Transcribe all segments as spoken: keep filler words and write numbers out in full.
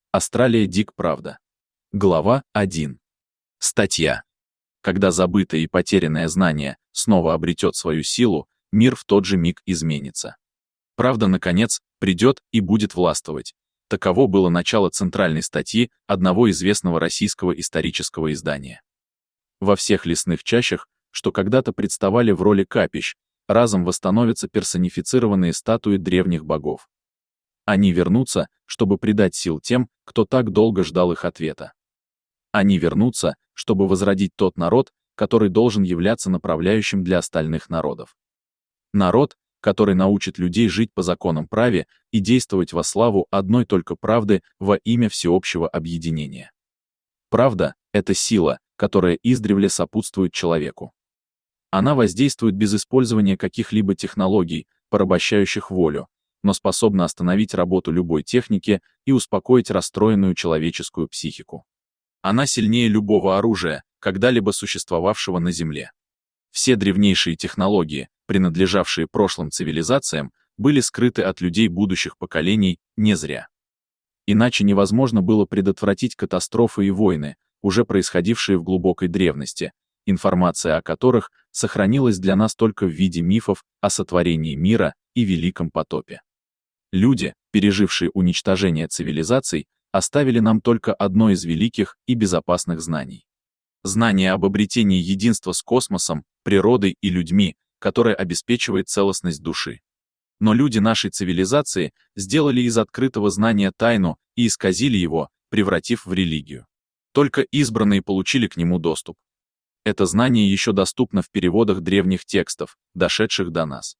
Астралия Дик Правда. Глава один. Статья. Когда забытое и потерянное знание снова обретет свою силу, мир в тот же миг изменится. Правда, наконец, придет и будет властвовать. Таково было начало центральной статьи одного известного российского исторического издания. Во всех лесных чащах, что когда-то представали в роли капищ, разом восстановятся персонифицированные статуи древних богов. Они вернутся, чтобы придать сил тем, кто так долго ждал их ответа. Они вернутся, чтобы возродить тот народ, который должен являться направляющим для остальных народов. Народ, который научит людей жить по законам праве и действовать во славу одной только правды во имя всеобщего объединения. Правда — это сила, которая издревле сопутствует человеку. Она воздействует без использования каких-либо технологий, порабощающих волю, но способна остановить работу любой техники и успокоить расстроенную человеческую психику. Она сильнее любого оружия, когда-либо существовавшего на Земле. Все древнейшие технологии, принадлежавшие прошлым цивилизациям, были скрыты от людей будущих поколений не зря. Иначе невозможно было предотвратить катастрофы и войны, уже происходившие в глубокой древности, информация о которых сохранилась для нас только в виде мифов о сотворении мира и великом потопе. Люди, пережившие уничтожение цивилизаций, оставили нам только одно из великих и безопасных знаний. Знание об обретении единства с космосом, природой и людьми, которое обеспечивает целостность души. Но люди нашей цивилизации сделали из открытого знания тайну и исказили его, превратив в религию. Только избранные получили к нему доступ. Это знание еще доступно в переводах древних текстов, дошедших до нас.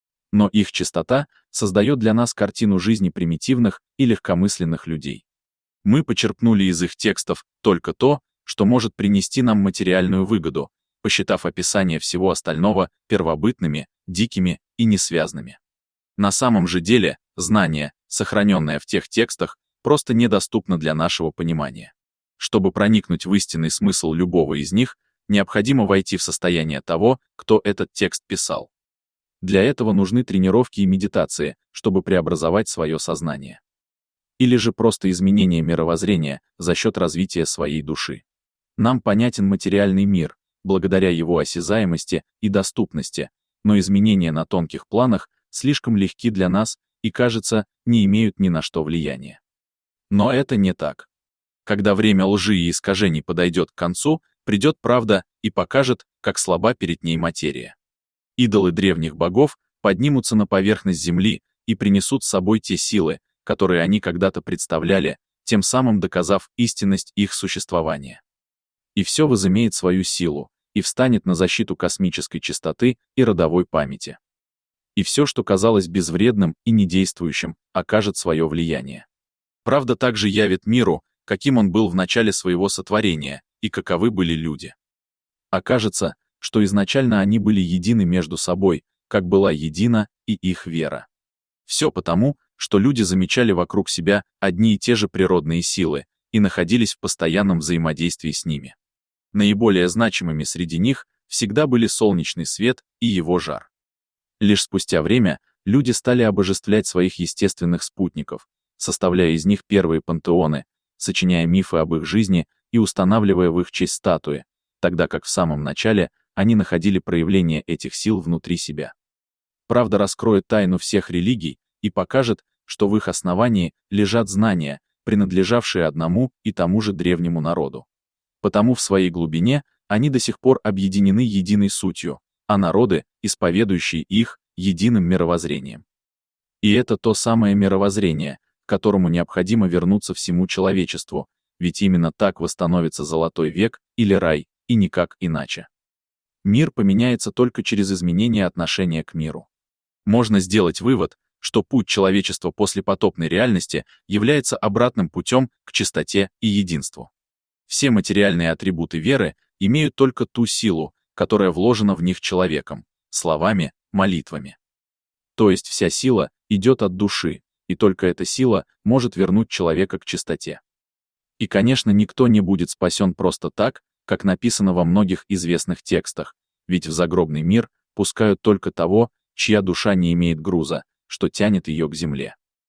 Но их чистота создает для нас картину жизни примитивных и легкомысленных людей. Мы почерпнули из их текстов только то, что может принести нам материальную выгоду, посчитав описание всего остального первобытными, дикими и несвязными. На самом же деле, знание, сохраненное в тех текстах, просто недоступно для нашего понимания. Чтобы проникнуть в истинный смысл любого из них, необходимо войти в состояние того, кто этот текст писал. Для этого нужны тренировки и медитации, чтобы преобразовать свое сознание. Или же просто изменение мировоззрения за счет развития своей души. Нам понятен материальный мир, благодаря его осязаемости и доступности, но изменения на тонких планах слишком легки для нас и, кажется, не имеют ни на что влияния. Но это не так. Когда время лжи и искажений подойдет к концу, придет правда и покажет, как слаба перед ней материя. Идолы древних богов поднимутся на поверхность земли и принесут с собой те силы, которые они когда-то представляли, тем самым доказав истинность их существования. И все возымеет свою силу, и встанет на защиту космической чистоты и родовой памяти. И все, что казалось безвредным и недействующим, окажет свое влияние. Правда также явит миру, каким он был в начале своего сотворения, и каковы были люди. Окажется, что изначально они были едины между собой, как была едина и их вера. Все потому, что люди замечали вокруг себя одни и те же природные силы и находились в постоянном взаимодействии с ними. Наиболее значимыми среди них всегда были солнечный свет и его жар. Лишь спустя время люди стали обожествлять своих естественных спутников, составляя из них первые пантеоны, сочиняя мифы об их жизни и устанавливая в их честь статуи, тогда как в самом начале они находили проявление этих сил внутри себя. Правда раскроет тайну всех религий и покажет, что в их основании лежат знания, принадлежавшие одному и тому же древнему народу. Потому в своей глубине они до сих пор объединены единой сутью, а народы, исповедующие их, единым мировоззрением. И это то самое мировоззрение, к которому необходимо вернуться всему человечеству, ведь именно так восстановится золотой век или рай, и никак иначе. Мир поменяется только через изменение отношения к миру. Можно сделать вывод, что путь человечества после потопной реальности является обратным путем к чистоте и единству. Все материальные атрибуты веры имеют только ту силу, которая вложена в них человеком, словами, молитвами. То есть вся сила идет от души, и только эта сила может вернуть человека к чистоте. И, конечно, никто не будет спасен просто так, как написано во многих известных текстах, ведь в загробный мир пускают только того, чья душа не имеет груза, что тянет ее к земле.